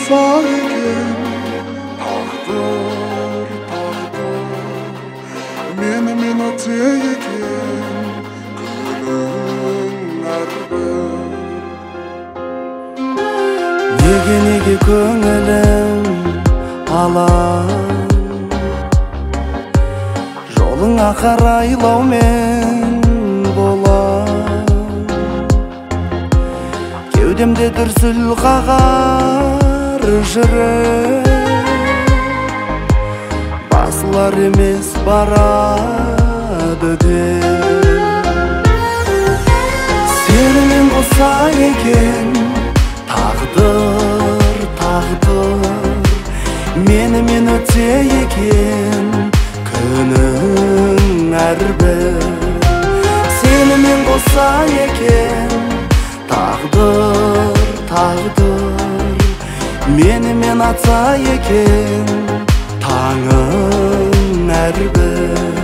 болса екен, тағдыр менімен өтсе екен, күнің әрбір. Неге көңілім алаң, жолыңа қарайлаумен болам. Кеудемде дүрсіл қағар жүрек, басылар емес барады деп. Сенімен болса екен, тағдыр менімен өтсе екен, күнің әрбір. Сенімен болса екен, тағдыр менімен атса екен, таңың әрбір.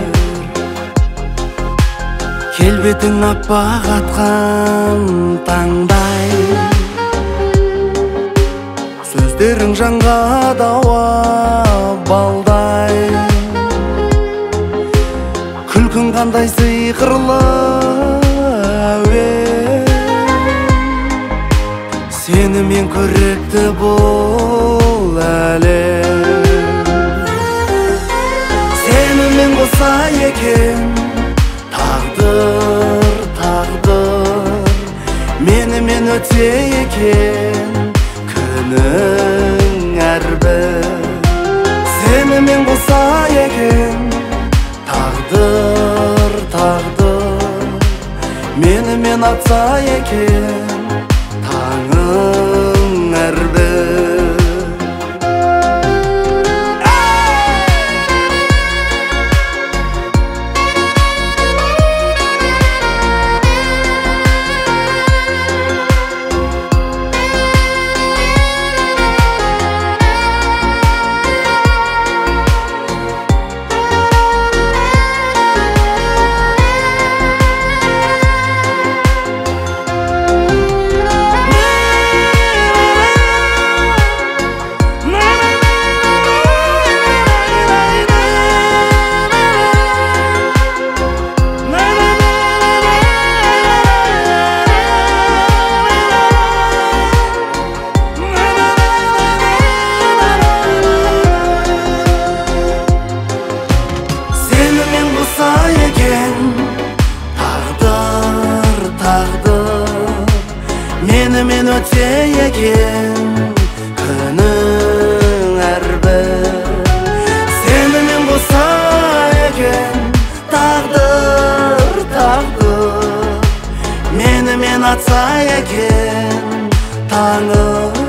Келбетің аппақ атқан таңдай, сөздерің жанға дауа балдай. Күлкің қандай сиқырлы әуен, сенімен көрікті бұл әлем. Сенімен болса екен, тағдыр менімен өтсе екен, күнің әрбір. Сенімен болса екен, тағдыр менімен атса екен, таңың әрбір. Менімен өтсе екен, күнің әрбір. Сенімен болса екен, тағдыр менімен атса екен, таңың